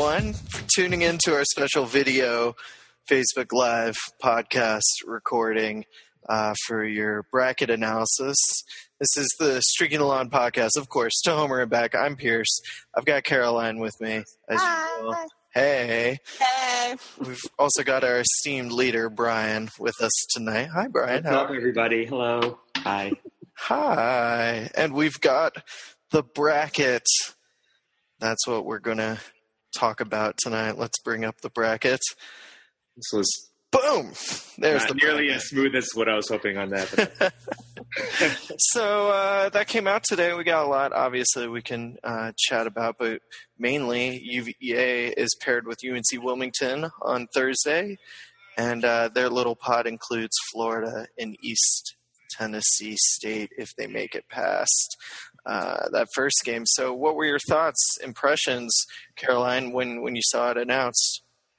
everyone, for tuning into our special video Facebook Live podcast recording for your bracket analysis. This is the Streaking the Lawn podcast, of course, to Homer and back. I'm Pierce. I've got Caroline with me, as usual. Hey. Hey. We've also got our esteemed leader, Brian, with us tonight. Hi, Brian. What's up, everybody? Hello. Hi. Hi. And we've got the bracket. That's what we're going to talk about tonight. Let's bring up the bracket. This was boom. There's not the nearly bracket. as smooth as what I was hoping on that. So that came out today. We got a lot, obviously, we can chat about, but mainly UVA is paired with UNC Wilmington on Thursday, and their little pot includes Florida and East Tennessee State if they make it past that first game. So what were your thoughts, impressions, Caroline, when you saw it announced?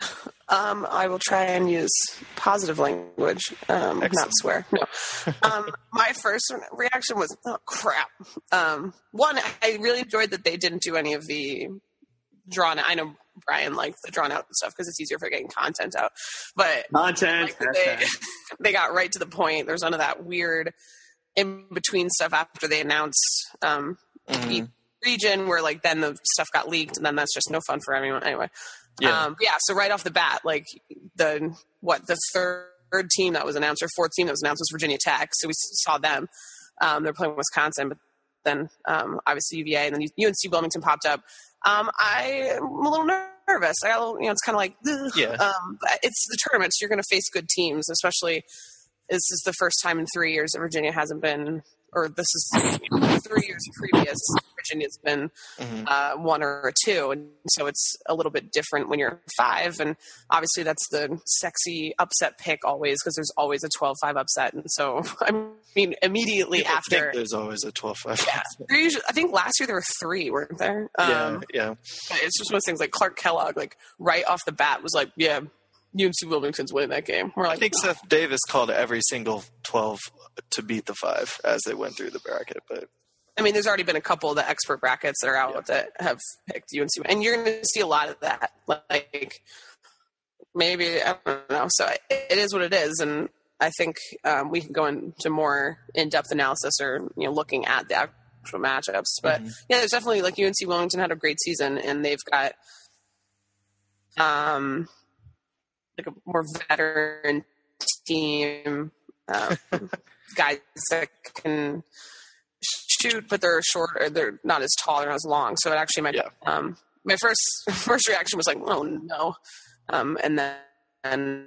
I will try and use positive language, not swear. No. My first reaction was, oh, crap. One, I really enjoyed that they didn't do any of the drawn. I know Brian liked the drawn out stuff because it's easier for getting content out. But they got right to the point. There's none of that weird in between stuff after they announced each region where like then the stuff got leaked and then that's just no fun for anyone anyway. So right off the bat, like the third team that was announced or fourth team that was announced was Virginia Tech. So we saw them. They're playing Wisconsin, but then obviously UVA and then UNC Wilmington popped up. I'm a little nervous. It's kind of like, it's the tournament, so you're going to face good teams, especially this is the first time in 3 years that Virginia hasn't been, or this is 3 years previous, Virginia's been 1 or 2, and so it's a little bit different when you're 5, and obviously that's the sexy upset pick always, because there's always a 12-5 upset, and so, I mean, immediately after... there's always a 12-5 yeah, usually, I think last year there were 3, weren't there? Yeah. It's just one of those things, like Clark Kellogg, like, right off the bat was like, yeah, UNC Wilmington's winning that game. We're like, I think Seth Davis called every single 12 to beat the 5 as they went through the bracket. But I mean, there's already been a couple of the expert brackets that are out that have picked UNC, and you're going to see a lot of that. Like, maybe, I don't know. So it is what it is, and I think we can go into more in-depth analysis or looking at the actual matchups. But yeah, there's definitely like UNC Wilmington had a great season, and they've got like a more veteran team, guys that can shoot, but they're short, or they're not as tall or not as long. So it actually might. My first reaction was like, oh no, and then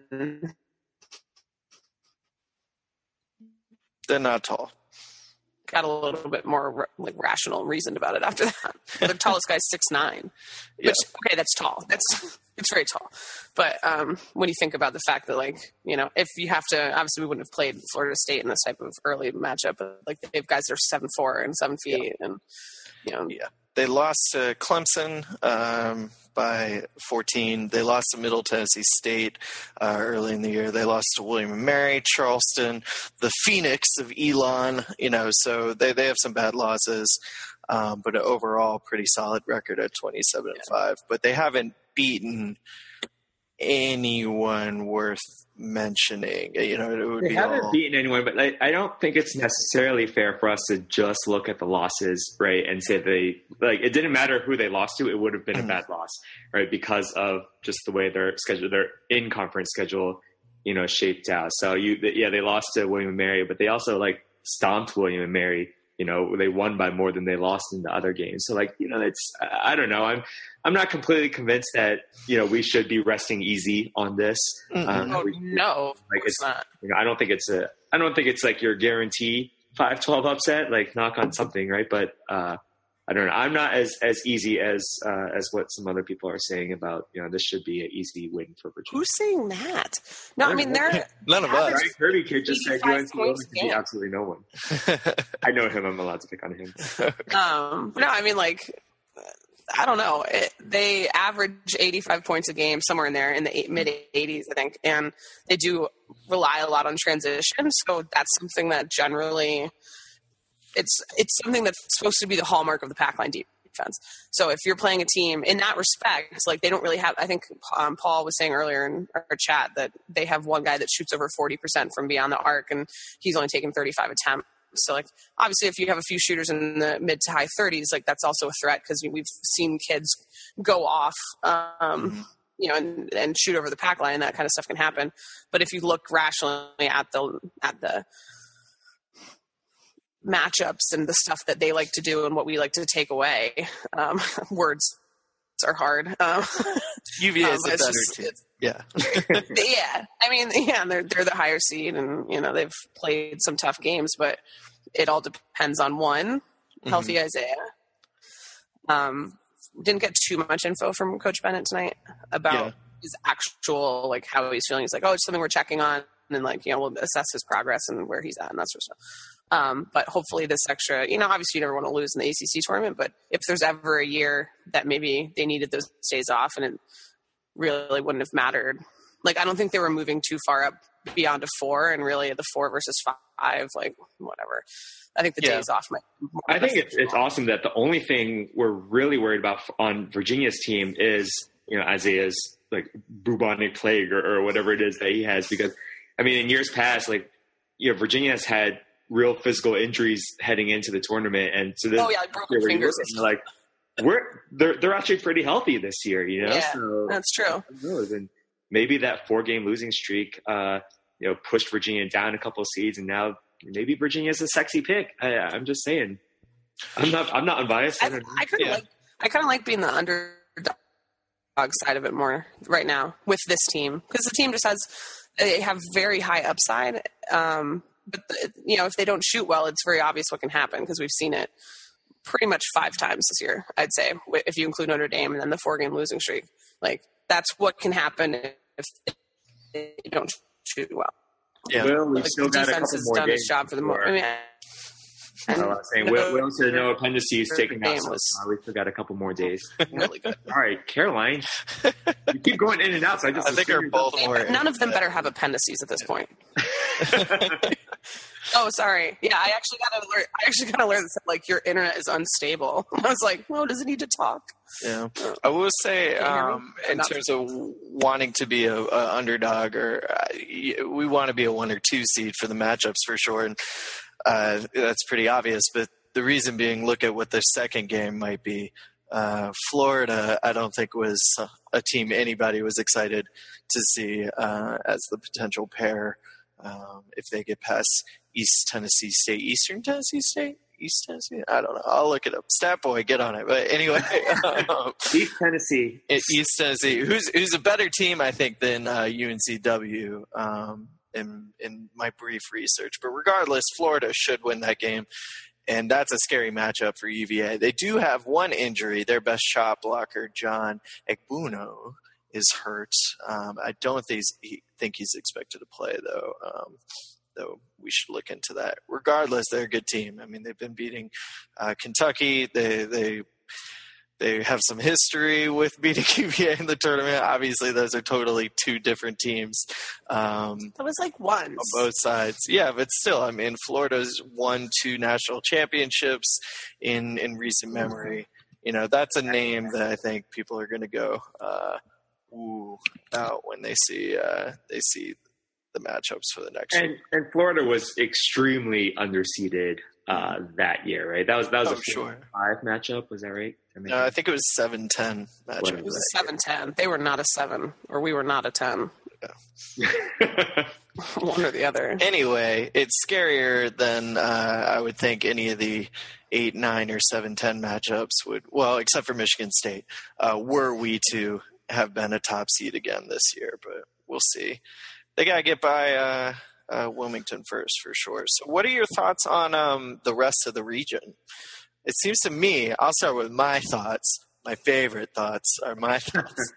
they're not tall. Got a little bit more like rational and reasoned about it after that. The tallest guy's 6'9", which that's tall. It's very tall. But when you think about the fact that if you have to, obviously we wouldn't have played Florida State in this type of early matchup, but like they have guys that are 7'4" and 7 feet, and they lost to Clemson by 14. They lost to Middle Tennessee State early in the year. They lost to William & Mary, Charleston, the Phoenix of Elon. So they have some bad losses, but overall pretty solid record at 27-5. But they haven't beaten anyone worth mentioning. They haven't beaten anyone, but I don't think it's necessarily fair for us to just look at the losses, right, and say it didn't matter who they lost to, it would have been a bad loss, right, because of just the way their in-conference schedule, shaped out. So they lost to William & Mary, but they also stomped William & Mary. They won by more than they lost in the other games. So it's, I don't know. I'm not completely convinced that, we should be resting easy on this. No, it's not. I don't think it's like your guarantee 5-12 upset, knock on something. Right. But, I don't know. I'm not as easy as what some other people are saying about, this should be an easy win for Virginia. Who's saying that? No, I mean, they're none of us. Right? Kirby kid just said UNC to be absolutely no one. I know him. I'm allowed to pick on him. No, I mean, I don't know. They average 85 points a game, somewhere in there in the mid-80s, I think, and they do rely a lot on transition. So that's something that generally it's something that's supposed to be the hallmark of the pack line defense. So if you're playing a team in that respect, it's like they don't really have, I think Paul was saying earlier in our chat that they have one guy that shoots over 40% from beyond the arc, and he's only taken 35 attempts. So like, obviously if you have a few shooters in the mid to high 30s, like that's also a threat, because we've seen kids go off, you know, and shoot over the pack line. That kind of stuff can happen. But if you look rationally at the matchups and the stuff that they like to do and what we like to take away, words are hard. UVA is a better team. Yeah. Yeah. I mean, yeah, they're the higher seed, and, you know, they've played some tough games, but it all depends on one, healthy Isaiah. Didn't get too much info from Coach Bennett tonight about his actual, like, how he's feeling. He's like, oh, it's something we're checking on, and, like, you know, we'll assess his progress and where he's at and that sort of stuff. But hopefully this extra, you know, obviously you never want to lose in the ACC tournament, but if there's ever a year that maybe they needed those days off and it really wouldn't have mattered. Like, I don't think they were moving too far up beyond a 4, and really the 4 versus 5, like, whatever. I think the days off might. I think it's awesome that the only thing we're really worried about on Virginia's team is, you know, Isaiah's, like, bubonic plague or whatever it is that he has. Because, I mean, in years past, like, you know, Virginia has had real physical injuries heading into the tournament, and so this, like broken fingers. Like, they're actually pretty healthy this year, you know. Yeah, so, that's true. And maybe that 4-game losing streak, you know, pushed Virginia down a couple of seeds, and now maybe Virginia's a sexy pick. I'm just saying. I'm not unbiased. I kind of like being the underdog side of it more right now with this team, because the team just they have very high upside. But you know, if they don't shoot well, it's very obvious what can happen, because we've seen it pretty much 5 times this year, I'd say, if you include Notre Dame and then the 4-game losing streak. Like, that's what can happen if they don't shoot well. Yeah, Will, we've still got a couple more done days. His job for the more. I mean, I was saying, Will said no appendices taken out. We still got a couple more days. Really good. All right, Caroline, you keep going in and out. So I think our Baltimore. None of them better have appendices at this point. Oh, sorry. Yeah, I actually got an alert that said, like, your internet is unstable. I was like, well, does it need to talk? Yeah. I will say, in terms of wanting to be a underdog, or we want to be a 1 or 2 seed for the matchups for sure, and that's pretty obvious. But the reason being, look at what the second game might be. Florida, I don't think was a team anybody was excited to see as the potential pair. If they get past East Tennessee State, I don't know. I'll look it up. Stat boy, get on it. But anyway, East Tennessee, who's a better team, I think, than UNCW in my brief research. But regardless, Florida should win that game, and that's a scary matchup for UVA. They do have one injury. Their best shot blocker, John Egbuno, is hurt. I don't think he's expected to play, though we should look into that. Regardless, they're a good team. I mean, they've been beating Kentucky. They have some history with beating UVA in the tournament. Obviously, those are totally 2 different teams. That was like once. On both sides. Yeah, but still, I mean, Florida's won 2 national championships in recent memory. You know, that's a name that I think people are going to go out when they see the matchups for the next year. And Florida was extremely underseeded that year, right? That was a 5 matchup. Was that right? No, I think it was 7-10 matchup. It was a 7-10. They were not a 7, or we were not a 10. Yeah. One or the other. Anyway, it's scarier than I would think any of the 8, 9, or 7-10 matchups would. Well, except for Michigan State, were we to have been a top seed again this year, but we'll see. They got to get by Wilmington first, for sure. So what are your thoughts on the rest of the region? It seems to me, I'll start with my thoughts. My favorite thoughts are my thoughts.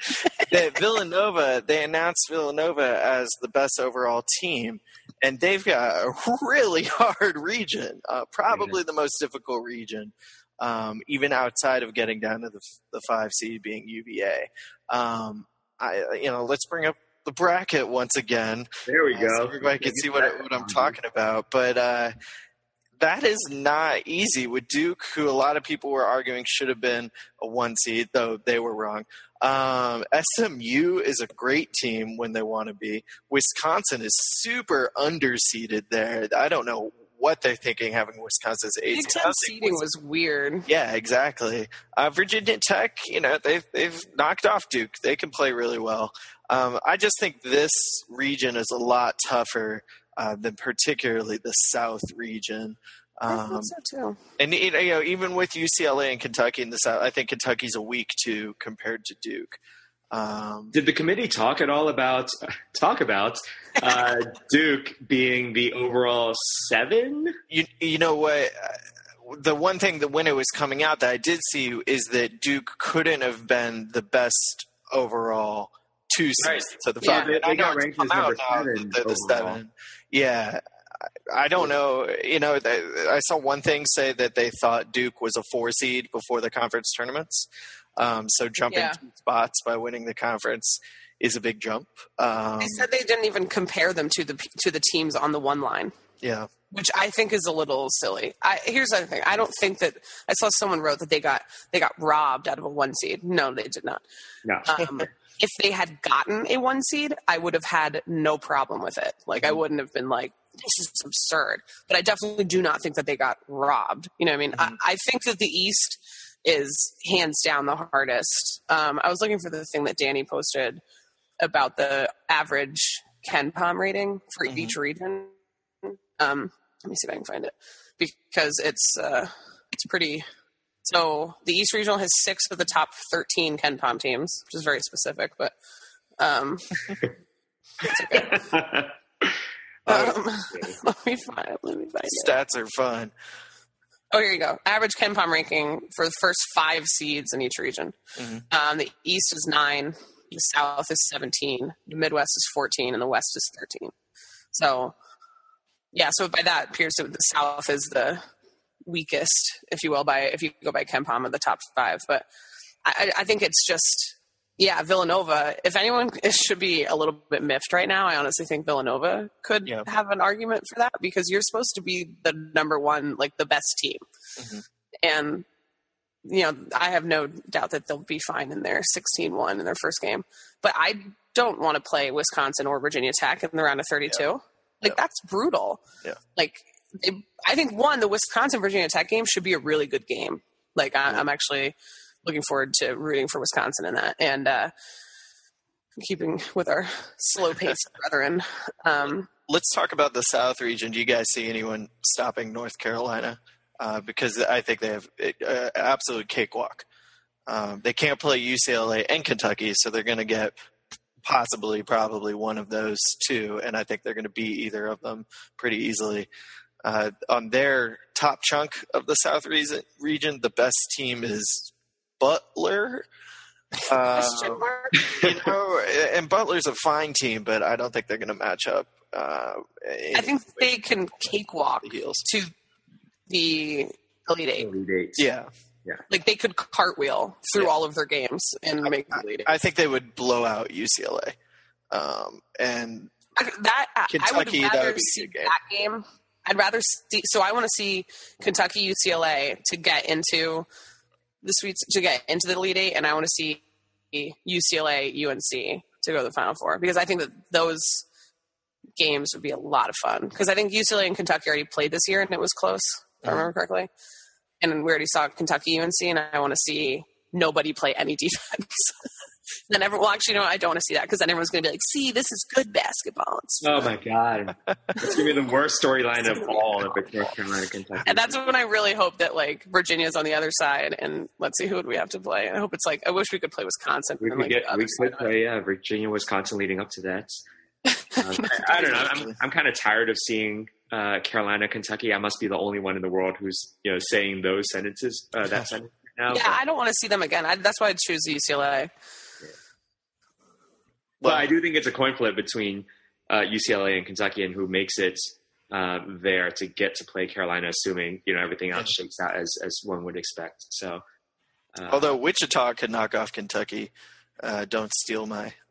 They announced Villanova as the best overall team, and they've got a really hard region, probably the most difficult region, even outside of getting down to the 5 seed being UVA. Let's bring up the bracket once again. There we go. So everybody can see what I'm talking about. But that is not easy with Duke, who a lot of people were arguing should have been a 1 seed, though they were wrong. SMU is a great team when they want to be. Wisconsin is super underseeded there. I don't know what they're thinking having Wisconsin as 8 Big Ten seeding was weird. Yeah, exactly. Virginia Tech, they've knocked off Duke. They can play really well. I just think this region is a lot tougher than particularly the South region. I think so too. And even with UCLA and Kentucky in the South, I think Kentucky's a week 2 compared to Duke. Did the committee talk at all about Duke being the overall 7? You know what? The one thing that when it was coming out that I did see is that Duke couldn't have been the best overall 2 seeds. Right. So the Yeah, they got ranked as number 7 the 7. Yeah. I don't know. I saw one thing say that they thought Duke was a 4 seed before the conference tournaments. So jumping 2 spots by winning the conference is a big jump. They said they didn't even compare them to the teams on the 1 line. Yeah. Which I think is a little silly. Here's the other thing. I don't think that I saw someone wrote that they got robbed out of a 1 seed. No, they did not. No. If they had gotten a 1 seed, I would have had no problem with it. Like, I wouldn't have been like, this is absurd. But I definitely do not think that they got robbed. You know what I mean? Mm-hmm. I think that the East is hands down the hardest. I was looking for the thing that Danny posted about the average KenPom rating for each region. Let me see if I can find it, because it's pretty. So the East Regional has 6 of the top 13 KenPom teams, which is very specific, but it's okay. Let me find it. Stats are fun. Oh, here you go. Average KenPom ranking for the first 5 seeds in each region. Mm-hmm. The East is 9, the South is 17, the Midwest is 14, and the West is 13. So, yeah. So by that, appears that the South is the weakest, if you will, if you go by KenPom of the top 5. But I think it's just, Villanova. If anyone should be a little bit miffed right now, I honestly think Villanova could have an argument for that, because you're supposed to be the number 1, like the best team. Mm-hmm. And, I have no doubt that they'll be fine in their 16-1 in their first game. But I don't want to play Wisconsin or Virginia Tech in the round of 32. Yeah. Like, that's brutal. Yeah. Like, I think, the Wisconsin-Virginia Tech game should be a really good game. Like, I'm actually looking forward to rooting for Wisconsin in that. And keeping with our slow-paced brethren. Let's talk about the South region. Do you guys see anyone stopping North Carolina? Because I think they have an absolute cakewalk. They can't play UCLA and Kentucky, so they're going to get probably one of those 2, and I think they're going to beat either of them pretty easily. On their top chunk of the South region, the best team is Butler. Question mark? And Butler's a fine team, but I don't think they're going to match up. I think they can cakewalk to the Elite 8. Elite 8. Yeah. Like, they could cartwheel through all of their games and make the Elite 8. I think they would blow out UCLA. And Kentucky, I would rather see that game. I'd rather see. So I want to see Kentucky, UCLA to get into the Sweets, to get into the Elite 8, and I want to see UCLA, UNC to go to the Final Four, because I think that those games would be a lot of fun. Because I think UCLA and Kentucky already played this year, and it was close, if I remember correctly. And we already saw Kentucky, UNC, and I want to see nobody play any defense. Then I don't want to see that, because then everyone's going to be like, see, this is good basketball. Oh, my God. It's going to be the worst storyline of all if it's North Carolina, Kentucky. And that's when I really hope that, like, Virginia's on the other side, and let's see, who would we have to play? I hope it's like, I wish we could play Wisconsin. We could play Virginia, Wisconsin leading up to that. I don't know. I'm kind of tired of seeing Carolina, Kentucky. I must be the only one in the world who's saying those sentences. That sentence now. Yeah, I don't want to see them again. That's why I'd choose UCLA. Well, I do think it's a coin flip between UCLA and Kentucky, and who makes it there to get to play Carolina, assuming everything else shakes out as one would expect. So, although Wichita could knock off Kentucky, don't steal my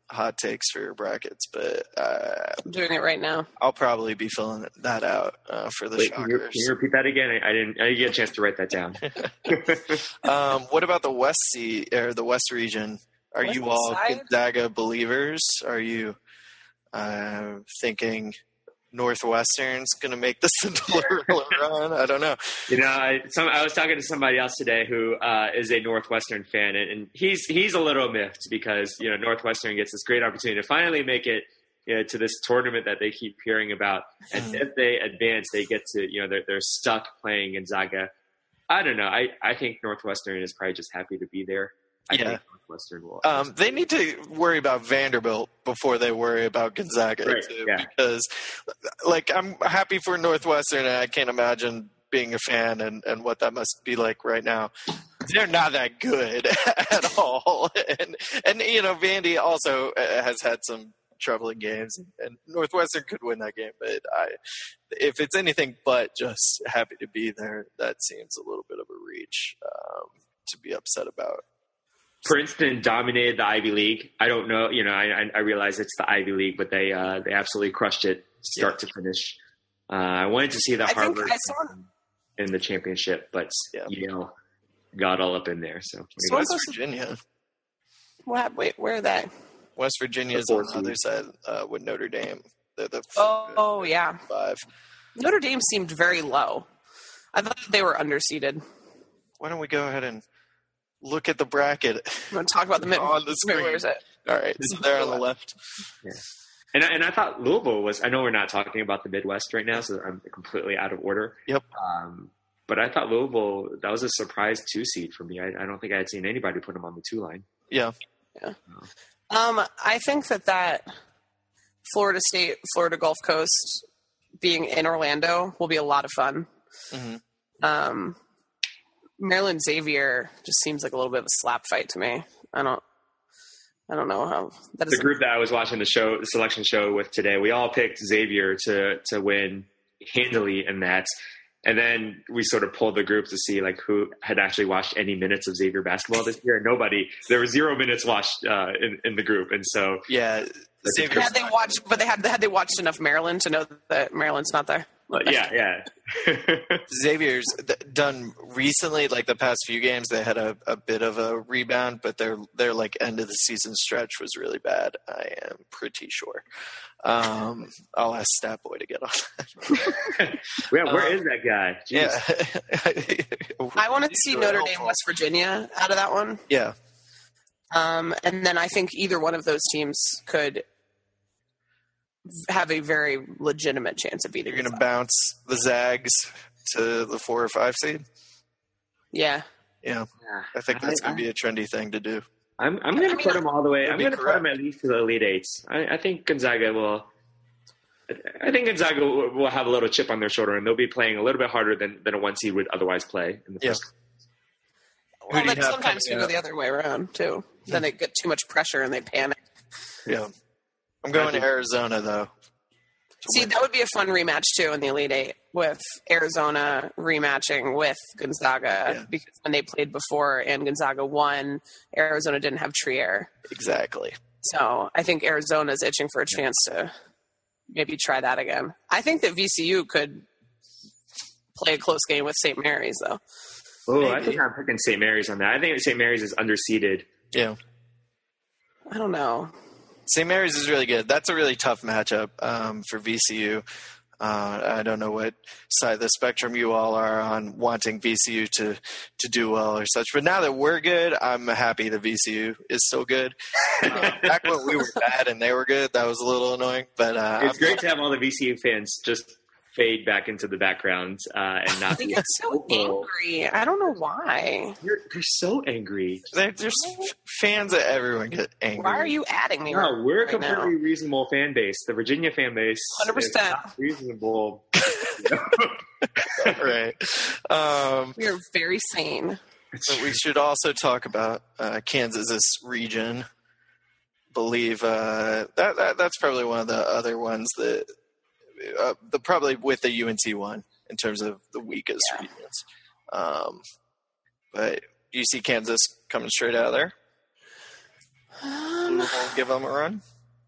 hot takes for your brackets, but I'm doing it right now. I'll probably be filling that out for the Shockers. Can you repeat that again? I didn't get a chance to write that down. What about the West region? Are you all Gonzaga believers? Are you thinking Northwestern's going to make the Cinderella run? I don't know. I was talking to somebody else today who is a Northwestern fan, and he's a little miffed because Northwestern gets this great opportunity to finally make it to this tournament that they keep hearing about, and if they advance, they get to they're stuck playing Gonzaga. I don't know. I think Northwestern is probably just happy to be there. I think Northwestern will. They need to worry about Vanderbilt before they worry about Gonzaga, right, too, yeah. Because, I'm happy for Northwestern, and I can't imagine being a fan and what that must be like right now. They're not that good at all, and Vandy also has had some troubling games, and Northwestern could win that game, but if it's anything but just happy to be there, that seems a little bit of a reach to be upset about. Princeton dominated the Ivy League. I don't know, I realize it's the Ivy League, but they absolutely crushed it start to finish. I wanted to see the Harvard in the championship, but Yale got all up in there. So West Virginia. What? Wait, where are they? West Virginia is on the other side with Notre Dame. They're the yeah. 5. Notre Dame seemed very low. I thought they were underseeded. Why don't we go ahead and look at the bracket? I'm going to talk about the on the screen. Where is it? All right, so they're on the left. Yeah. And I thought Louisville was. I know we're not talking about the Midwest right now, so I'm completely out of order. Yep. But I thought Louisville, that was a surprise 2 seed for me. I don't think I had seen anybody put them on the 2 line. Yeah. I think that Florida State, Florida Gulf Coast being in Orlando will be a lot of fun. Mm-hmm. Maryland Xavier just seems like a little bit of a slap fight to me. I don't know how that is. The group that I was watching the selection show with today, we all picked Xavier to win handily in that. And then we sort of pulled the group to see who had actually watched any minutes of Xavier basketball this year. Nobody. There were 0 minutes watched in the group, and so had they watched enough Maryland to know that Maryland's not there? Yeah. Xavier's done recently, the past few games, they had a bit of a rebound, but their end of the season stretch was really bad. I am pretty sure. I'll ask Statboy to get on that. Where is that guy? Jeez. Yeah. I want to see Notre Dame, West Virginia out of that one. Yeah. And then I think either one of those teams could have a very legitimate chance of beating. You're going to bounce the Zags to the 4 or 5 seed? Yeah. I think that's going to be a trendy thing to do. I'm going to put them all the way. I'm going to put them at least to the Elite Eights. I think Gonzaga will. I think Gonzaga will have a little chip on their shoulder, and they'll be playing a little bit harder than a 1 seed would otherwise play in the first. Well, but sometimes we go the other way around too. Then they get too much pressure and they panic. Yeah. I'm going to Arizona, though. See, that would be a fun rematch, too, in the Elite Eight, with Arizona rematching with Gonzaga, because when they played before and Gonzaga won, Arizona didn't have Trier. Exactly. So I think Arizona's itching for a chance to maybe try that again. I think that VCU could play a close game with St. Mary's, though. Oh, I think I'm picking St. Mary's on that. I think St. Mary's is underseeded. Yeah. I don't know. St. Mary's is really good. That's a really tough matchup for VCU. I don't know what side of the spectrum you all are on wanting VCU to do well or such. But now that we're good, I'm happy that VCU is so good. Back when we were bad and they were good, that was a little annoying. But it's great to have all the VCU fans just fade back into the background and not. They get so angry. I don't know why. They're so angry. They're just fans that everyone get angry. Why are you adding me? No, we're a completely reasonable fan base. The Virginia fan base, 100% reasonable. Right. We are very sane. So we should also talk about Kansas's region. Believe that's probably one of the other ones that. Probably with the UNC one in terms of the weakest regions. But do you see Kansas coming straight out of there? Louisville give them a run?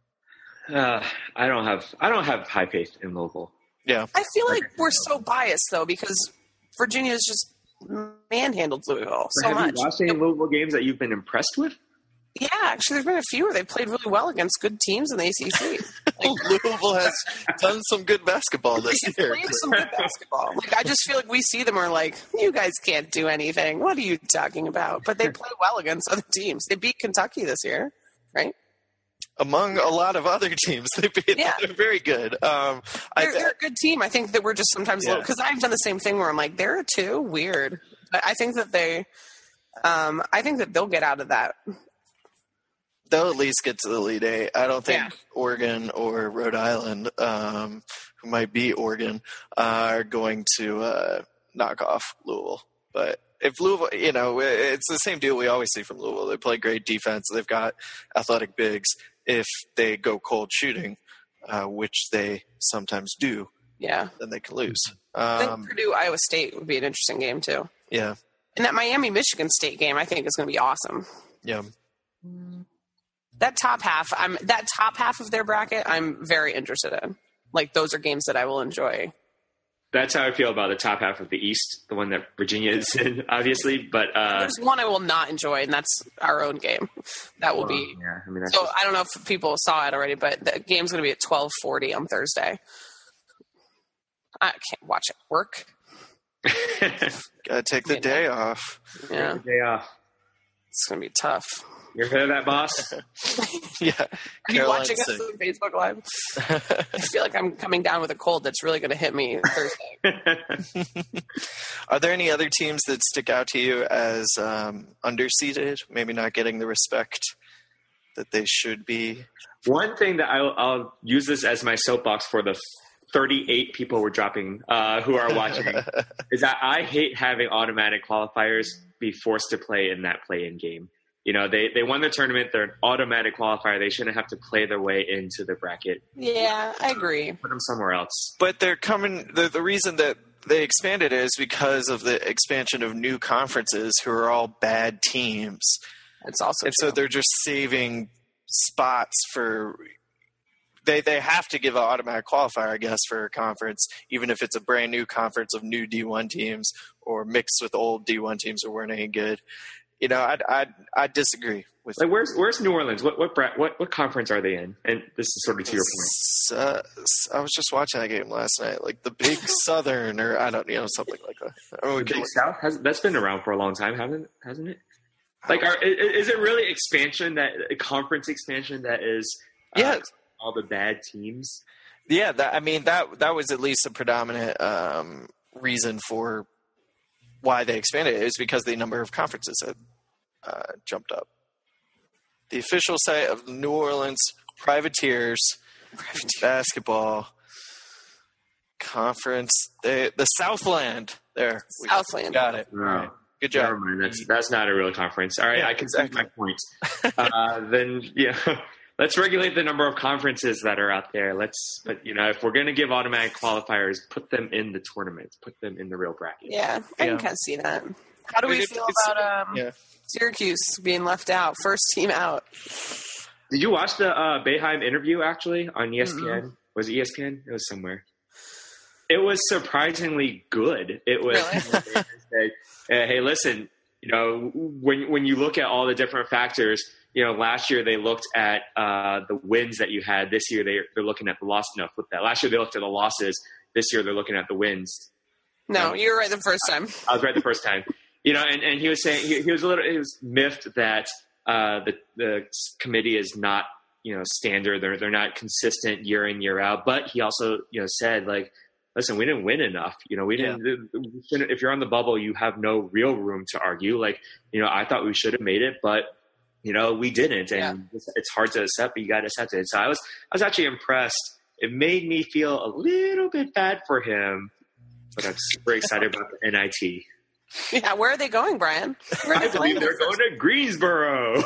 I don't have high faith in Louisville. Yeah. I feel like we're so biased, though, because Virginia's just manhandled Louisville so much. Have you watched any Louisville games that you've been impressed with? Yeah, actually, there's been a few where they've played really well against good teams in the ACC. Louisville has done some good basketball this year. Played some good basketball. I just feel like we see them and we're like, you guys can't do anything. What are you talking about? But they play well against other teams. They beat Kentucky this year, right? Among a lot of other teams, they're very good. They're a good team. I think that we're just sometimes a little, because I've done the same thing where I'm like, they're too weird. But I think that they'll get out of that. They'll at least get to the Elite Eight. I don't think Oregon or Rhode Island, who might beat Oregon, are going to knock off Louisville. But if Louisville, it's the same deal we always see from Louisville. They play great defense. They've got athletic bigs. If they go cold shooting, which they sometimes do, then they can lose. I think Purdue, Iowa State would be an interesting game too. Yeah. And that Miami, Michigan State game, I think, is going to be awesome. Yeah. That top half of their bracket, I'm very interested in. Those are games that I will enjoy. That's how I feel about the top half of the East, the one that Virginia is in, obviously. But there's one I will not enjoy, and that's our own game. That will be. Yeah, I don't know if people saw it already, but the game's going to be at 12:40 on Thursday. I can't watch it work. Gotta take the day off. Yeah, take the day off. It's going to be tough. You ever heard of that, boss? Yeah. Are you watching us on Facebook Live? I feel like I'm coming down with a cold that's really going to hit me Thursday. Are there any other teams that stick out to you as underseeded, maybe not getting the respect that they should be? One thing that I'll use this as my soapbox for the 38 people we're dropping who are watching is that I hate having automatic qualifiers be forced to play in that play-in game. They won the tournament. They're an automatic qualifier. They shouldn't have to play their way into the bracket. Yeah, I agree. Put them somewhere else. But they're coming. The reason that they expanded it is because of the expansion of new conferences who are all bad teams. It's also so they're just saving spots for. They have to give an automatic qualifier, I guess, for a conference, even if it's a brand new conference of new D1 teams or mixed with old D1 teams who weren't any good. I disagree with. Where's New Orleans? What conference are they in? And this is sort of to your point. I was just watching that game last night, like the Big Southern, or I don't, something like that. The Big South that's been around for a long time, hasn't it? Is it really expansion conference expansion that is? All the bad teams. Yeah, that was at least a predominant reason for why they expanded it, is because the number of conferences had jumped up. The official site of New Orleans Privateers basketball conference, the Southland. There, Southland. Got it. Oh, right. Good job. Never mind. That's not a real conference. All right, I can see my point. Then let's regulate the number of conferences that are out there. But if we're going to give automatic qualifiers, put them in the tournaments, put them in the real bracket. Yeah, I can kind of see that. How do we feel about Syracuse being left out, first team out? Did you watch the Boeheim interview actually on ESPN? Mm-hmm. Was it ESPN? It was somewhere. It was surprisingly good. It was. Really? Hey, listen. When you look at all the different factors. Last year they looked at the wins that you had. This year they're looking at the loss. No, flip that. Last year they looked at the losses. This year they're looking at the wins. No, you were right the first time. I was right the first time. And he was saying he was miffed that the committee is not standard. They're not consistent year in, year out. But he also said listen, we didn't win enough. We didn't. If you're on the bubble, you have no real room to argue. I thought we should have made it, but. We didn't, and it's hard to accept, but you got to accept it. So I was actually impressed. It made me feel a little bit bad for him, but I'm super excited about the NIT. Yeah, where are they going, Brian? I believe they're going to Greensboro.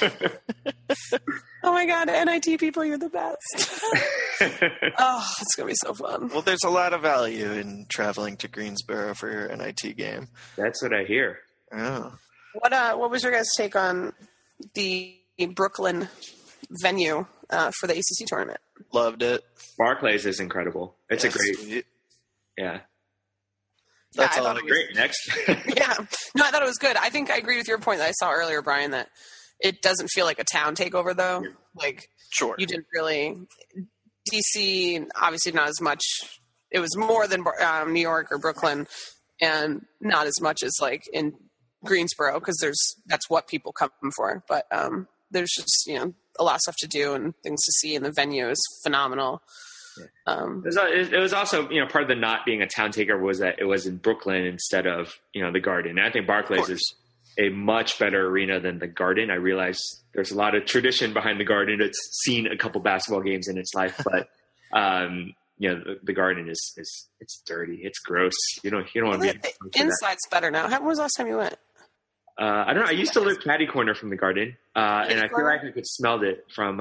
Oh my God, NIT people, you're the best. Oh, it's going to be so fun. Well, there's a lot of value in traveling to Greensboro for your NIT game. That's what I hear. Oh. What was your guys' take on the Brooklyn venue for the ACC tournament. Loved it. Barclays is incredible. It's a great, sweet. yeah. That's all. Great. Next. Yeah. No, I thought it was good. I think I agree with your point that I saw earlier, Brian, that it doesn't feel like a town takeover, though. Yeah. Like, sure. You didn't really – DC, obviously not as much. It was more than New York or Brooklyn, and not as much as, like, in Greensboro, because that's what people come for. But there's just, a lot of stuff to do and things to see, and the venue is phenomenal. It was also, part of the not being a town taker was that it was in Brooklyn instead of, the Garden. And I think Barclays is a much better arena than the Garden. I realize there's a lot of tradition behind the Garden. It's seen a couple basketball games in its life, but the Garden is it's dirty. It's gross. You don't want to be inside's better now. When was the last time you went? I don't know. I used to live catty corner from the Garden, and I feel like I could smell it from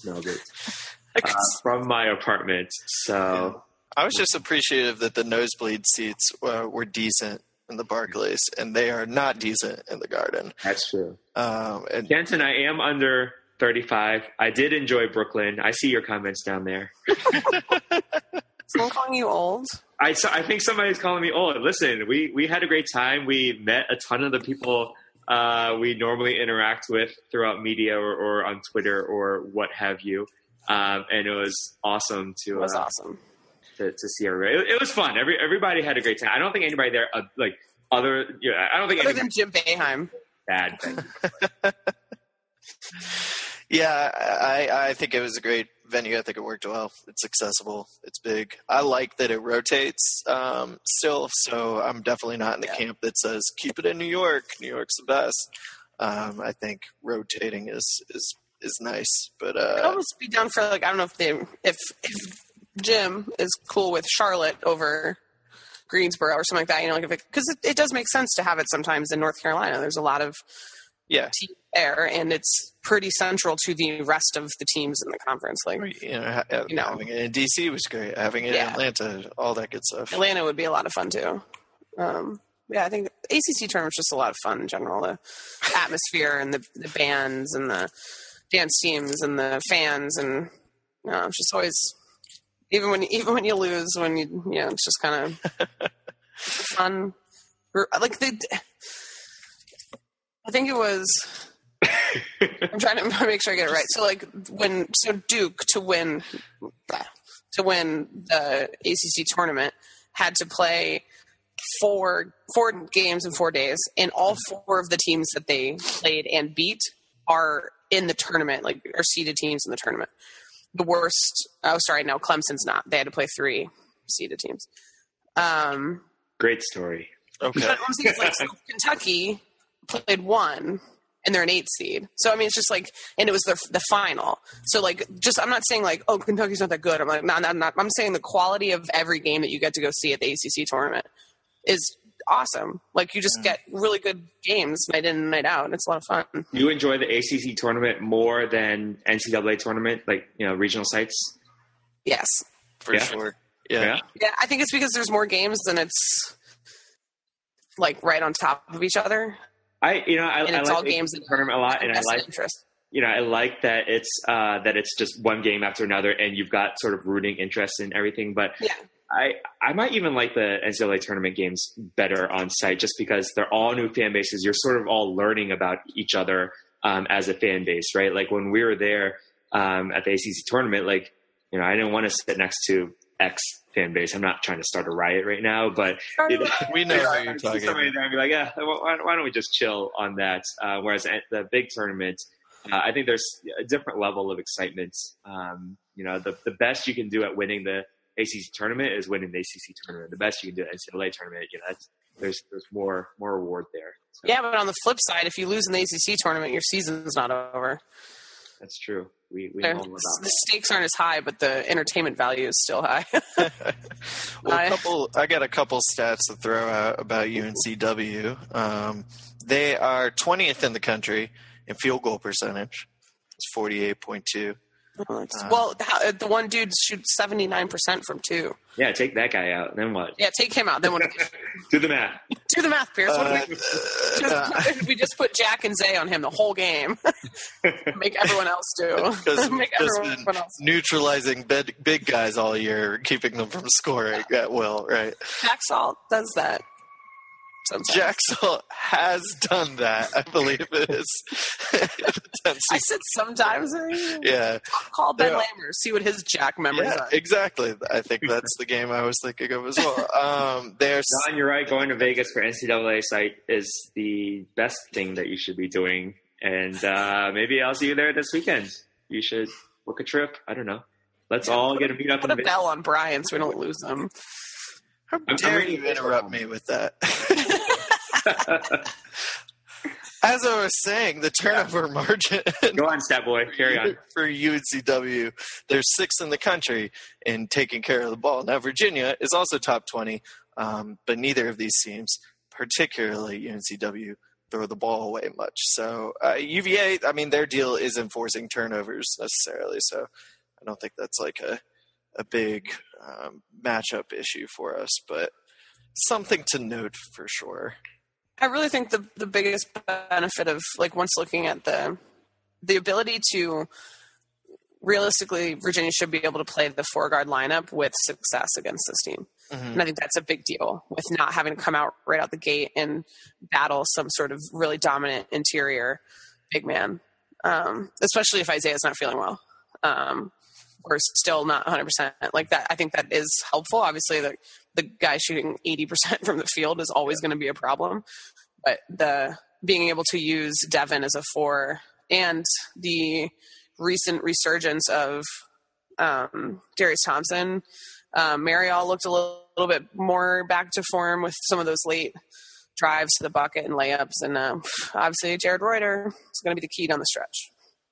my apartment. So I was just appreciative that the nosebleed seats were decent in the Barclays, and they are not decent in the Garden. That's true. And Kenton, I am under 35. I did enjoy Brooklyn. I see your comments down there. Someone calling you old? I think somebody's calling me old. Listen, we had a great time. We met a ton of the people we normally interact with throughout media or on Twitter or what have you. And it was awesome to. It was awesome to see everybody. It was fun. Everybody had a great time. I don't think anybody there I don't think other than Jim Boeheim. Bad thing. Yeah, I think it was a great venue. I think it worked well. It's accessible. It's big. I like that it rotates still, so I'm definitely not in the camp that says keep it in New York. New York's the best. I think rotating is nice, but I'd almost be down for I don't know if Jim is cool with Charlotte over Greensboro or something like that. Because it does make sense to have it sometimes in North Carolina. There's a lot of teams there, and it's pretty central to the rest of the teams in the conference. Having it in DC was great. Having it in Atlanta, all that good stuff. Atlanta would be a lot of fun too. I think the ACC tournament's just a lot of fun in general. The atmosphere and the bands and the dance teams and the fans, and it's just always even when you lose, when it's just kind of fun. I think it was. I'm trying to make sure I get it right. So Duke to win the ACC tournament had to play four games in 4 days, and all four of the teams that they played and beat are in the tournament, are seeded teams in the tournament. The worst. Oh, sorry, no, Clemson's not. They had to play 3 seeded teams. Great story. Okay. But I'm saying so Kentucky played 1, and they're an 8 seed. So I mean, it's just and it was the final. So I'm not saying Kentucky's not that good. I'm like, no, not. I'm saying the quality of every game that you get to go see at the ACC tournament is awesome. You just get really good games night in and night out, and it's a lot of fun. You enjoy the ACC tournament more than NCAA tournament, regional sites? Yes. For sure. Yeah. Yeah, I think it's because there's more games than it's right on top of each other. I like all games the tournament a lot, and I like interest. I like that it's just one game after another, and you've got sort of rooting interest in everything. But I might even like the NCAA tournament games better on site, just because they're all new fan bases. You're sort of all learning about each other as a fan base, right? When we were there at the ACC tournament, I didn't want to sit next to X fan base. I'm not trying to start a riot right now, but we know who you're talking somebody there and be like, why don't we just chill on that? Whereas at the big tournament, I think there's a different level of excitement. The best you can do at winning the ACC tournament is winning the ACC tournament. The best you can do at NCAA tournament, there's more reward there. So. Yeah, but on the flip side, if you lose in the ACC tournament, your season's not over. That's true. We know about the stakes aren't as high, but the entertainment value is still high. I got a couple stats to throw out about UNCW. They are 20th in the country in field goal percentage. It's 48.2. The one dude shoots 79% from 2. Yeah, take that guy out. Then what? Yeah, take him out. Then what? Do the math. Do the math, Pierce. We just put Jack and Zay on him the whole game. Make everyone else do. Make everyone else. Neutralizing big guys all year, keeping them from scoring at will, right? Jack Salt does that. Sometimes. Jack Salt has done that, I believe it is. I said sometimes. Yeah. Call Ben Lammer, see what his Jack memories are. Exactly. I think that's the game I was thinking of as well. John, you're right. Going to Vegas for NCAA site is the best thing that you should be doing. And maybe I'll see you there this weekend. You should book a trip. I don't know. Let's all get a meet up. Put a bell on Brian so we don't lose them. How dare you interrupt me with that? As I was saying, the turnover margin. Go on, stat boy. Carry on. For UNCW, they're 6th in the country in taking care of the ball. Now, Virginia is also top 20, but neither of these teams, particularly UNCW, throw the ball away much. So UVA, I mean, their deal isn't forcing turnovers necessarily. So I don't think that's like a big matchup issue for us, but something to note for sure. I really think the biggest benefit of, like, once looking at the ability to realistically, Virginia should be able to play the 4-guard lineup with success against this team. Mm-hmm. And I think that's a big deal with not having to come out right out the gate and battle some sort of really dominant interior big man, especially if Isaiah's not feeling well. Or still not 100% like that. I think that is helpful. Obviously, the guy shooting 80% from the field is always going to be a problem. But the being able to use Devin as a 4 and the recent resurgence of Darius Thompson, Marial looked a little bit more back to form with some of those late drives to the bucket and layups. And obviously, Jared Reuter is going to be the key down the stretch.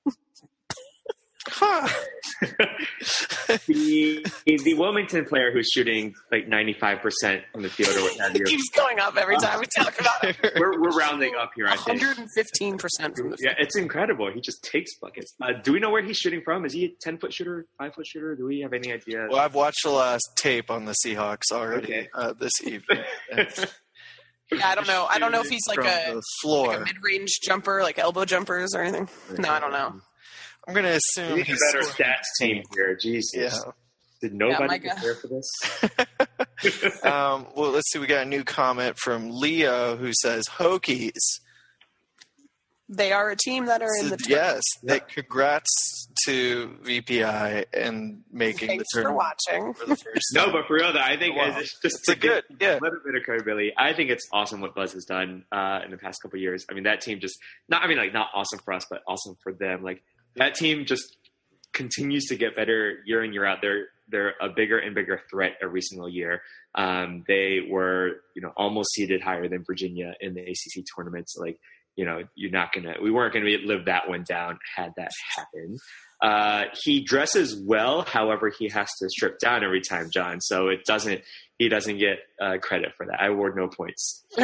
the Wilmington player who's shooting like 95% from the field or what have you. It keeps going up every time we talk about it. We're rounding up here, I think. 115% from the field. Yeah, it's incredible. He just takes buckets. Do we know where he's shooting from? Is he a 10-foot shooter, 5-foot shooter? Do we have any idea? Well, I've watched the last tape on the Seahawks already this evening. Yeah, I don't know. I don't know if he's like a mid-range jumper, like elbow jumpers or anything. No, I don't know. I'm going to assume he's a better stats team here. Jesus. Yeah. Did nobody prepare for this? Well, let's see. We got a new comment from Leo who says, Hokies. They are a team that are in the tournament. Yes. Congrats to VPI and making the tournament. Thanks for watching. For the first time. No, but for real, though, I think it's just a little bit of credibility. I think it's awesome what Buzz has done in the past couple of years. I mean, that team just not awesome for us, but awesome for them. Like, that team just continues to get better year in, year out. They're a bigger and bigger threat every single year. They were, almost seeded higher than Virginia in the ACC tournaments. Like, we weren't going to live that one down had that happen. He dresses well. However, he has to strip down every time, John. So he doesn't get credit for that. I award no points. I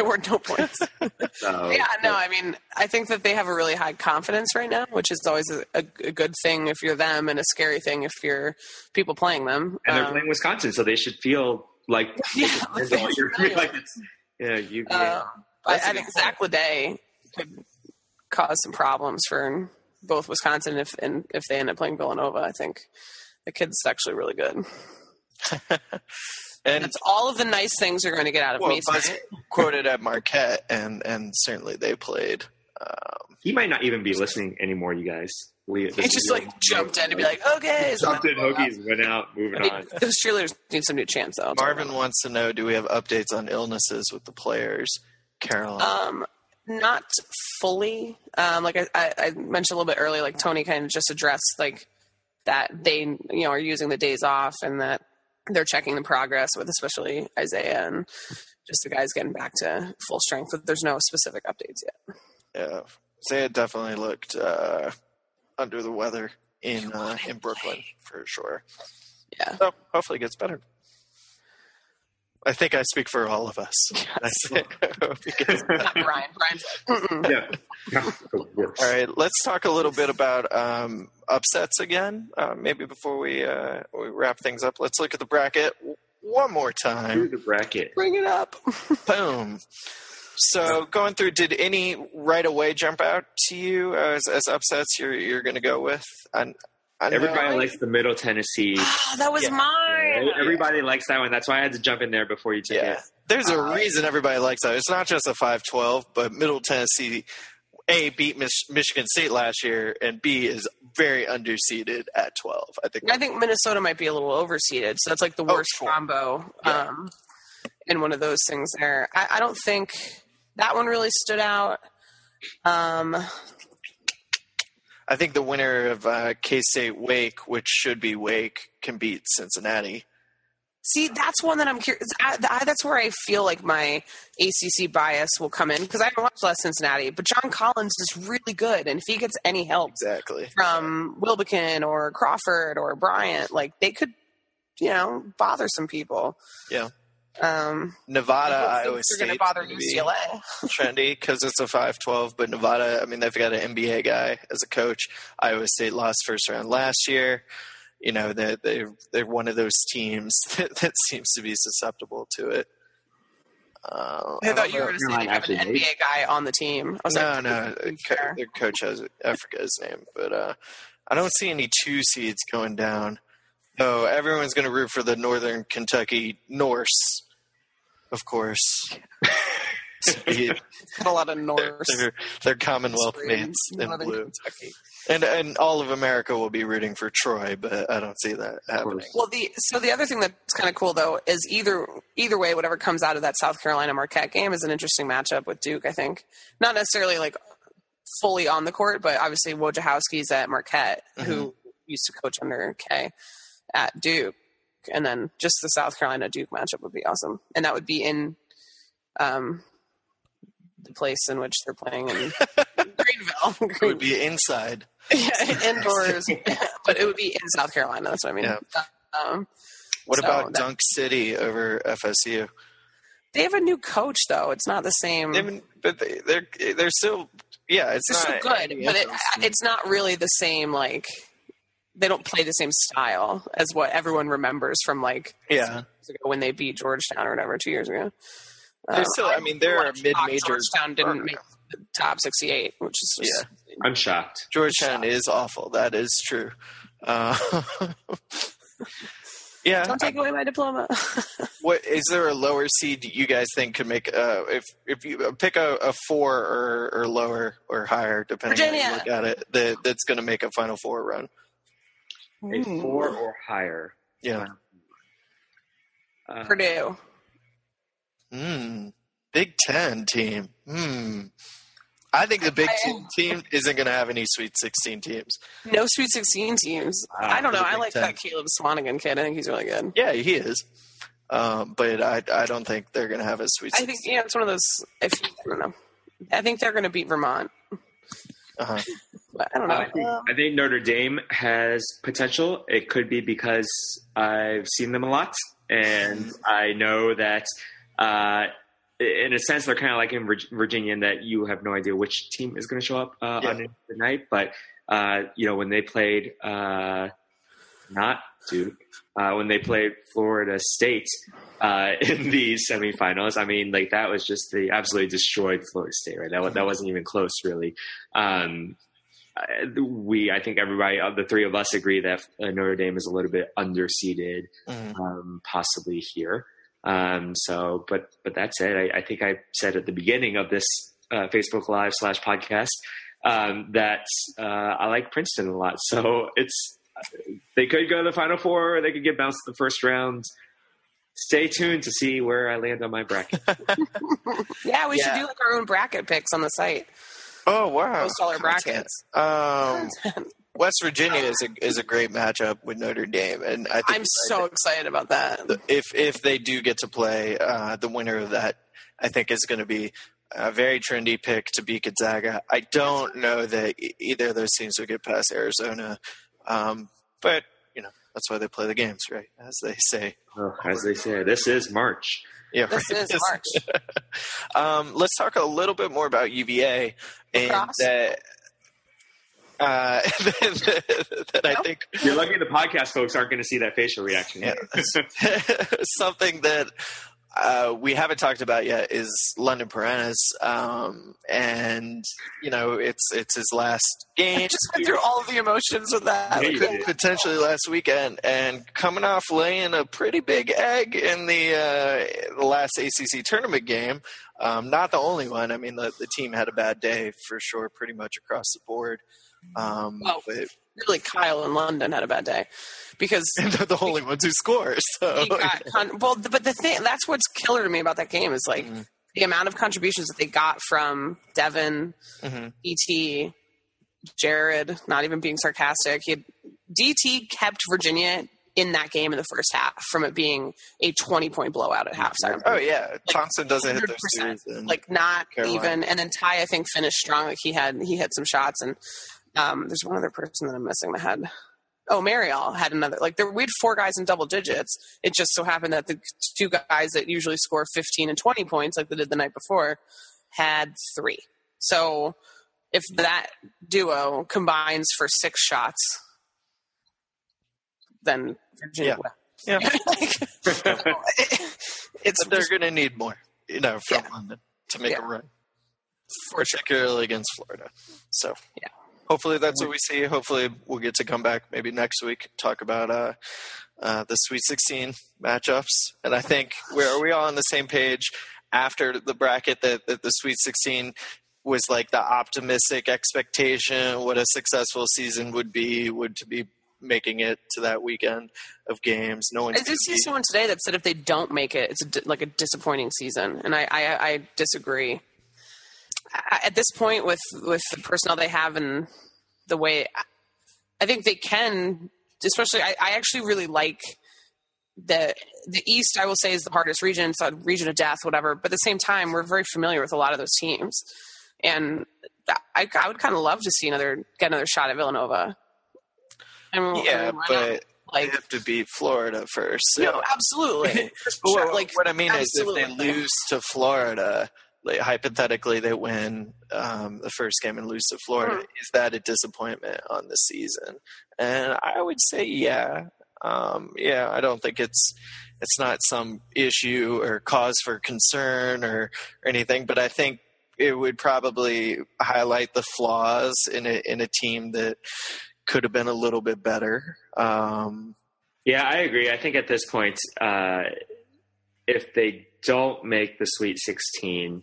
mean, I think that they have a really high confidence right now, which is always a good thing if you're them and a scary thing if you're people playing them. And they're playing Wisconsin, so they should feel like I think Zach Leday could cause some problems for both Wisconsin if they end up playing Villanova. I think the kid's actually really good. And that's all of the nice things you're going to get out of Mason. Quoted at Marquette, and certainly they played. He might not even be listening anymore, you guys. He just jumped in to be like, okay. Jumped in, Hokies went out, moving on. Those cheerleaders need some new chance, though. Marvin wants to know, do we have updates on illnesses with the players, Caroline? Not fully. Like I mentioned a little bit earlier, like Tony kind of just addressed like that they are using the days off and that they're checking the progress with especially Isaiah and just the guys getting back to full strength. But there's no specific updates yet. Yeah, Isaiah definitely looked under the weather in Brooklyn for sure. Yeah, so hopefully it gets better. I think I speak for all of us. Because, Not Brian. Brian's like, Yeah. all right, let's talk a little bit about upsets again. Maybe before we wrap things up, let's look at the bracket one more time. Through the bracket. bring it up. Boom. So going through, did any right away jump out to you as upsets you're going to go with? Everybody likes the Middle Tennessee. Oh, that was mine. Everybody likes that one. That's why I had to jump in there before you took it. There's a reason everybody likes that. It's not just a 5-12, but Middle Tennessee, A, beat Michigan State last year, and B, is very underseeded at 12. I think Minnesota might be a little overseeded, so that's like the worst combo in one of those things there. I don't think that one really stood out. I think the winner of K-State Wake, which should be Wake, can beat Cincinnati. See, that's one that I'm curious. That's where I feel like my ACC bias will come in because I haven't watched less Cincinnati, but John Collins is really good, and if he gets any help from Wilbekin or Crawford or Bryant, like they could, bother some people. Yeah. Nevada, Iowa State. They're going to bother UCLA. Trendy because it's a 5-12, but Nevada, I mean, they've got an NBA guy as a coach. Iowa State lost first round last year. They're one of those teams that seems to be susceptible to it. I thought you were going to say they have an NBA guy on the team. No. Their coach I forget his name, but I don't see any 2 seeds going down. No, everyone's going to root for the Northern Kentucky Norse, of course. Got a lot of Norse. They're Commonwealth mates in blue. Kentucky. And all of America will be rooting for Troy, but I don't see that happening. Well, the other thing that's kind of cool though is either way, whatever comes out of that South Carolina Marquette game is an interesting matchup with Duke. I think not necessarily like fully on the court, but obviously Wojciechowski's at Marquette, who used to coach under K at Duke, and then just the South Carolina Duke matchup would be awesome, and that would be in the place in which they're playing in Greenville. It would be inside. Yeah, indoors, but it would be in South Carolina. That's what I mean. Yeah. What about Dunk City over FSU? They have a new coach, though. It's not the same. But they're still, it's still good, but it's not really the same. Like they don't play the same style as what everyone remembers from years ago when they beat Georgetown or whatever 2 years ago. They're still. I mean, they're a mid-major. Georgetown didn't make the top 68, which is just, I'm shocked. Georgetown is awful. That is true. Yeah. Don't take away my diploma. What is there a lower seed you guys think could make? If you pick a 4 or lower or higher, depending on how you look at it, that's going to make a Final Four run. A 4 or higher. Yeah. Purdue. Big Ten team. I think the Big Ten team isn't going to have any Sweet 16 teams. No Sweet 16 teams. I don't know. I like that Caleb Swanigan kid. I think he's really good. Yeah, he is. But I don't think they're going to have a Sweet 16. I think it's one of those. I don't know. I think they're going to beat Vermont. But I don't know. I think Notre Dame has potential. It could be because I've seen them a lot, and I know that. In a sense, they're kind of like in Virginia in that you have no idea which team is going to show up on the night. But, when they played not Duke, when they played Florida State in the semifinals, I mean, that was just they absolutely destroyed Florida State, right? That wasn't even close, really. I think everybody, the three of us, agree that Notre Dame is a little bit underseeded, possibly here. But that's it. I think I said at the beginning of this Facebook Live / podcast that I like Princeton a lot. So they could go to the Final Four, or they could get bounced in the first round. Stay tuned to see where I land on my bracket. Yeah, we should do our own bracket picks on the site. Oh wow! Post all our brackets. West Virginia is a great matchup with Notre Dame, and I think I'm so excited about that. If they do get to play, the winner of that, I think is going to be a very trendy pick to beat Gonzaga. I don't know that either of those teams will get past Arizona, but That's why they play the games, right? As they say. Oh, as they say, this is March. Yeah, This right. is March. Let's talk a little bit more about UVA and that. That I think you're lucky the podcast folks aren't going to see that facial reaction. Yeah. Something that we haven't talked about yet is London Perenes, and it's his last game. I just went through all of the emotions with that. Potentially last weekend, and coming off laying a pretty big egg in the last ACC tournament game. Not the only one. I mean, the team had a bad day for sure, pretty much across the board. Really, Kyle in London had a bad day because they're the only ones who score. So, but the thing that's what's killer to me about that game is like the amount of contributions that they got from Devin, DT, Jared. Not even being sarcastic, DT kept Virginia in that game in the first half from it being a 20-point blowout at halftime. Oh yeah, Thompson doesn't hit those threes. Not Carolina. Even. And then Ty, I think, finished strong. Like he hit some shots and. There's one other person that I'm missing that had. Oh, Mariel had another. Like we had 4 guys in double digits. It just so happened that the 2 guys that usually score 15 and 20 points, like they did the night before, had 3. So if that duo combines for 6 shots, then Virginia. Yeah. It's they're going to need more, from London to make a run, particularly against Florida. So yeah. Hopefully that's what we see. Hopefully we'll get to come back maybe next week, talk about the Sweet 16 matchups. And I think are we all on the same page after the bracket that the Sweet 16 was like the optimistic expectation, what a successful season would be making it to that weekend of games. No one's. I did see someone today that said if they don't make it, it's like a disappointing season. And I disagree. At this point, with the personnel they have and the way, I think they can. Especially, I actually really like the East. I will say is the hardest region. It's a region of death, whatever. But at the same time, we're very familiar with a lot of those teams, and I would kind of love to see get another shot at Villanova. But they have to beat Florida first. So. No, absolutely. What I mean is, if they lose to Florida. Like, hypothetically, they win the first game and lose to Florida. Is that a disappointment on the season? And I would say, yeah. I don't think it's not some issue or cause for concern or anything, but I think it would probably highlight the flaws in a team that could have been a little bit better. Yeah, I agree. I think at this point, if they don't make the Sweet 16,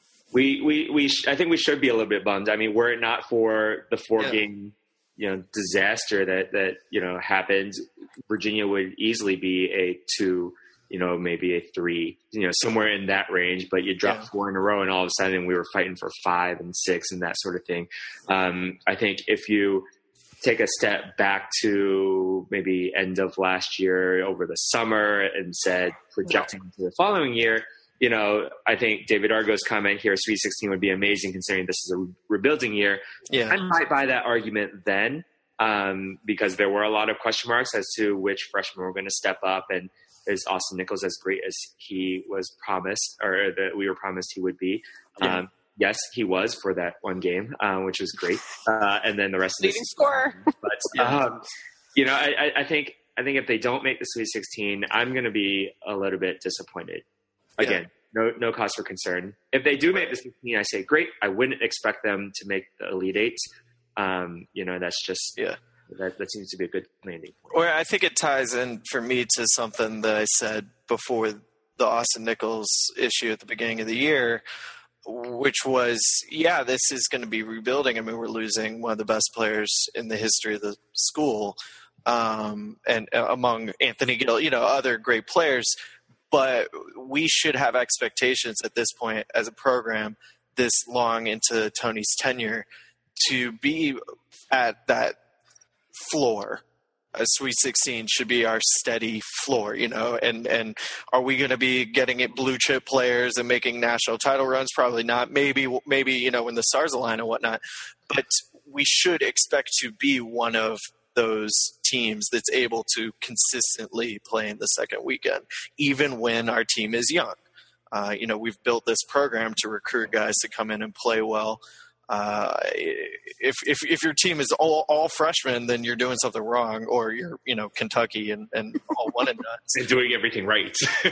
I think we should be a little bit bummed. I mean, were it not for the 4-game, disaster that happened, Virginia would easily be a 2, maybe a 3, somewhere in that range. But you dropped 4 in a row, and all of a sudden we were fighting for 5 and 6 and that sort of thing. I think if you take a step back to maybe end of last year over the summer and said projecting into the following year, I think David Argo's comment here, Sweet 16 would be amazing considering this is a rebuilding year. Yeah. I might buy that argument then because there were a lot of question marks as to which freshmen were going to step up, and is Austin Nichols as great as he was promised or that we were promised he would be. Yeah. Yes, he was for that one game, which was great. And then the rest of the leading scorer. But I think if they don't make the Sweet 16, I'm going to be a little bit disappointed. Again, no cause for concern. If they do make the 16, I say great. I wouldn't expect them to make the Elite Eight. That's just that seems to be a good landing point. Or I think it ties in for me to something that I said before the Austin Nichols issue at the beginning of the year, which was, this is going to be rebuilding. I mean, we're losing one of the best players in the history of the school, and among Anthony Gill, other great players. But we should have expectations at this point as a program this long into Tony's tenure to be at that floor. A Sweet 16 should be our steady floor, and are we going to be getting it blue chip players and making national title runs? Probably not. Maybe, when the stars align and whatnot, but we should expect to be one of those teams that's able to consistently play in the second weekend, even when our team is young. We've built this program to recruit guys to come in and play well. If your team is all freshmen, then you're doing something wrong, or you're Kentucky and all one and done and doing everything right.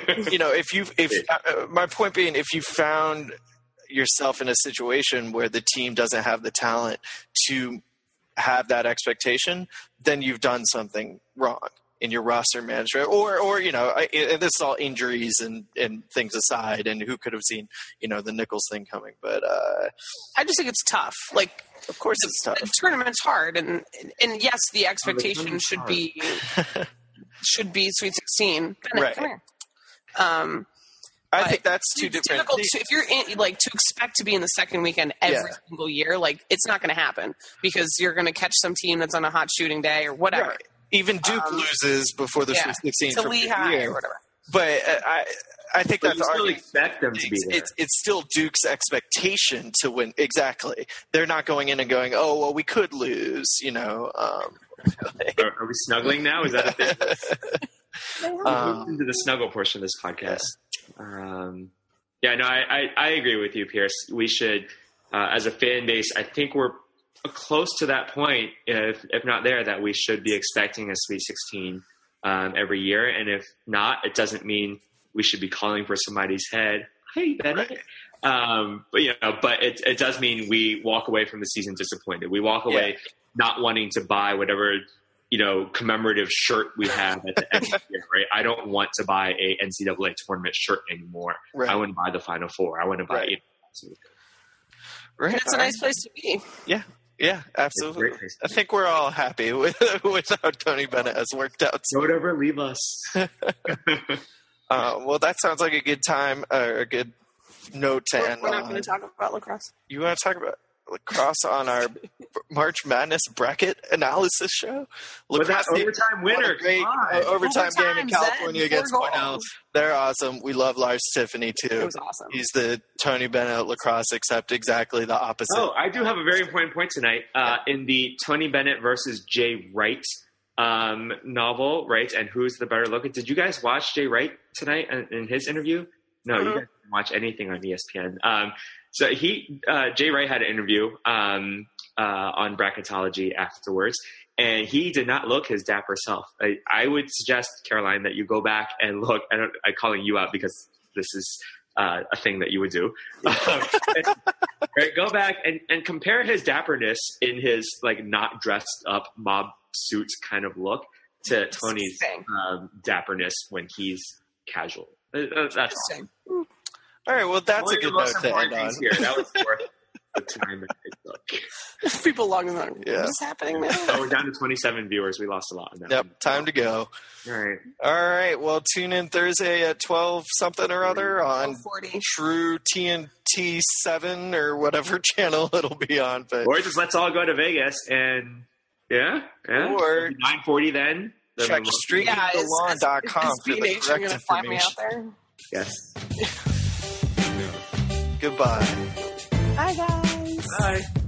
My point being, if you found yourself in a situation where the team doesn't have the talent to have that expectation, then you've done something wrong in your roster management, or this is all injuries and things aside, and who could have seen the Nichols thing coming. But I just think it's tough. Like, of course it's tough. The tournament's hard, and yes, the expectation should be Sweet 16. Right. Come here. I think that's two different things. If you're to expect to be in the second weekend every single year, it's not going to happen, because you're going to catch some team that's on a hot shooting day or whatever. Right. Even Duke loses before the Sweet 16 to Lehigh or whatever. But I think that's still expect them to be there. It's still Duke's expectation to win. Exactly. They're not going in and going, oh, well, we could lose. Are we snuggling now? Is that a thing? Into the snuggle portion of this podcast. I agree with you, Pierce. We should, as a fan base, I think we're close to that point, if not there, that we should be expecting a Sweet 16 every year. And if not, it doesn't mean we should be calling for somebody's head. Hey, Bennett. Right. But it does mean we walk away from the season disappointed. We walk away not wanting to buy whatever commemorative shirt we have at the end of the year, right? I don't want to buy a NCAA tournament shirt anymore. Right. I want to buy the Final Four. I want to buy Right. It's a nice place to be. Yeah, absolutely. I think we're all happy with how Tony Bennett has worked out. Don't ever leave us. Well, that sounds like a good time, a good note to end on. We're not going to talk about lacrosse. You want to talk about lacrosse on our March Madness bracket analysis show? Lacrosse overtime winner. Great overtime game in California against Cornell. They're awesome. We love Lars Tiffany, too. It was awesome. He's the Tony Bennett lacrosse, except exactly the opposite. Oh, I do have a very important point tonight. In the Tony Bennett versus Jay Wright novel, right? And who's the better looker? Did you guys watch Jay Wright tonight in his interview? No, you guys didn't watch anything on ESPN. So Jay Wright had an interview on Bracketology afterwards, and he did not look his dapper self. I would suggest, Caroline, that you go back and look. I'm calling you out because this is a thing that you would do. Right, go back and compare his dapperness in his not dressed up mob suit kind of look to Tony's dapperness when he's casual. That's interesting. All right, well, that's a good note to end on. Here. That was worth the time it took. People logging on. Yeah. What's happening now? Oh, we're down to 27 viewers. We lost a lot. Yep, time to go. All right. Well, tune in Thursday at 12 something or other on 40. True TNT 7 or whatever channel it'll be on. But or just let's all go to Vegas and or 9:40 then. Check streakingthelawn.com for the correct information. Fly me out there? Yes. Goodbye. Bye, guys. Bye.